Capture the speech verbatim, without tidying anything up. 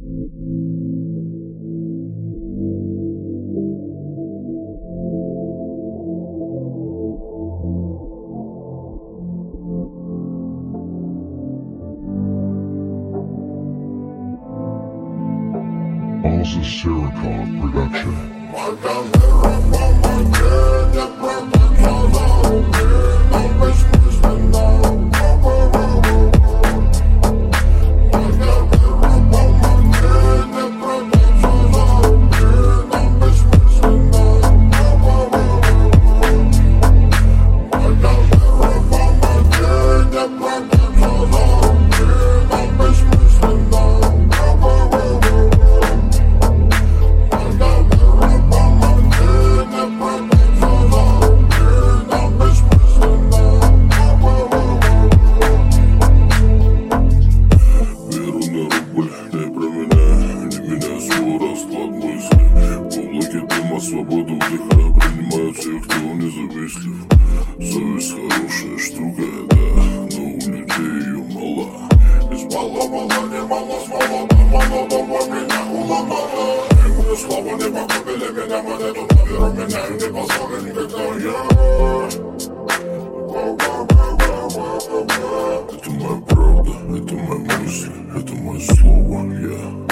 This is Sarikov production. Свободу вдыхая, принимают всех, кто независтлив. Совесть хорошая штука, да, но у людей ее мало. Из мало, мало, не мало, смолоно, мало, дома меня уломало. Ему слова не покупили меня, монету на веру меняю, не позволю никогда я. Это моя правда, это мои мысли, это мое слово, я.